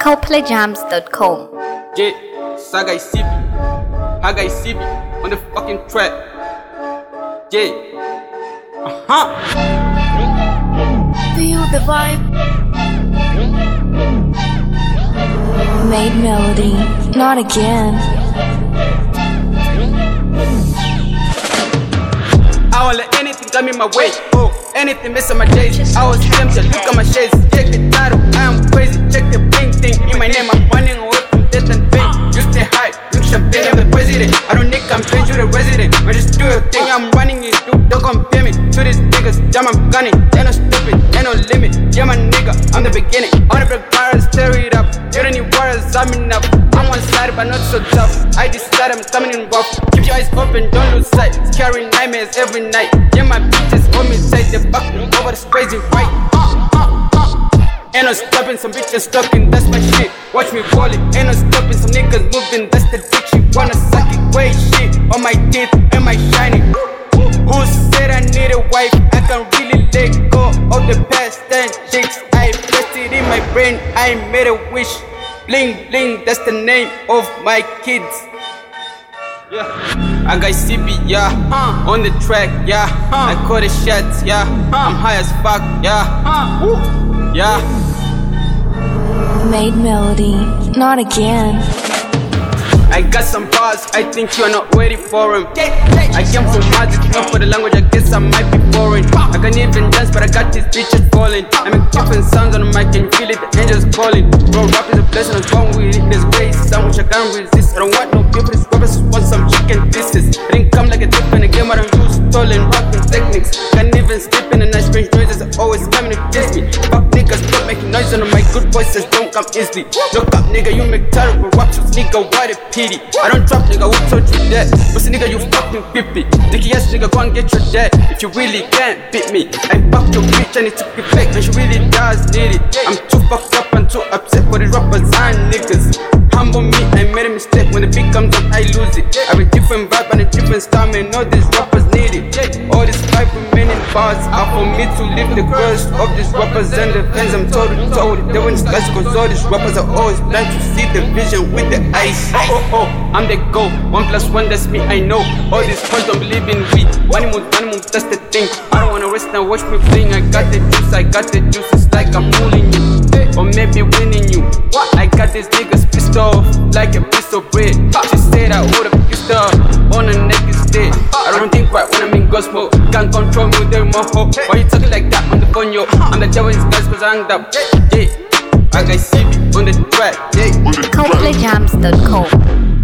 CopleyJams.com. Yeah, Sagai CB, Hagai CB on the fucking track. Yeah, Feel the vibe. Made melody, not again. I won't let anything come in my way. Oh, anything mess up my days. I was tempted, look at my shades. Check the title, I am crazy. Check the bling thing in my name. I'm running away from death and pain. You stay high, drink champagne, I'm the president. I don't need campaign, you the resident. I just do your thing, I'm running it. Don't compare me to these niggas. Jam, I'm gunning. Ain't no stupid, ain't no limit. Yeah, my nigga, I'm the beginning. On the break bars, tear it up. You don't need words, I'm enough. I'm one sided but not so tough. I decided I'm coming in rough. Keep your eyes open, don't lose sight. Carrying nightmares every night. Yeah, my bitches hold me tight. They fuck me over this crazy fight. Ain't no stopping, some bitches stopping, that's my shit. Watch me fall it. Ain't no stopping, some niggas moving, that's the dick. She wanna suck it, great shit on my teeth and my shiny. Who said I need a wife? I can really let go of the past and chicks. I placed it in my brain, I made a wish. Bling bling, that's the name of my kids. Yeah, I got CB, yeah, on the track, yeah, I call the shots, yeah, I'm high as fuck, yeah, yeah. Made melody, not again. I got some bars, I think you're not ready for them. I came from magic, not for the language, I guess I might be foreign. I can't even dance, but I got these bitches falling. I make different sounds on the mic, can you feel it? The angels calling. Bro, rap is a blessing, I'm born with it. There's ways, some which I can't resist. I don't want no people, these rappers want some chicken pieces. I didn't come like a tip in a game, I don't use stolen rapping techniques. Can't even sleep in the night, strange noises are always coming to kiss me. Fuck niggas, stop making noise on the mic, good voices don't come easily. Look up, nigga, you make terrible raps, nigga, what a pity. I don't drop, nigga, who told you that? Pussy nigga, you fucking pippy. Dicky ass nigga, go and get your dad. If you really can't beat me, I fuck your bitch and it took me back, and she really does need it. I'm too fucked up and too upset for the rappers and niggas. Humble me, I made a mistake. When the beat comes up, I lose it. I have a different vibe and a different style, man. All these rappers need it. All these 5 remaining bars are for me to live the curse of these rappers and the fans. I'm told they went skies, cause all these rappers are always blind to see the vision with the eyes. Oh, I'm the go. 1+1, that's me, I know. All these boys don't believe in me. Money move, that's the thing. I don't wanna rest now, watch me fling. I got the juice, it's like I'm fooling you. Or maybe winning you. I got these niggas pissed off like a piece of bread. She said I would've kissed her on the neck instead. I don't think right when I'm in gospel. Can't control me with their moho. Why you talking like that on the phone, yo? I'm the devil in disguise cause I hanged up. Yeah, I got CB on the track. Yeah. CopleyJams.com.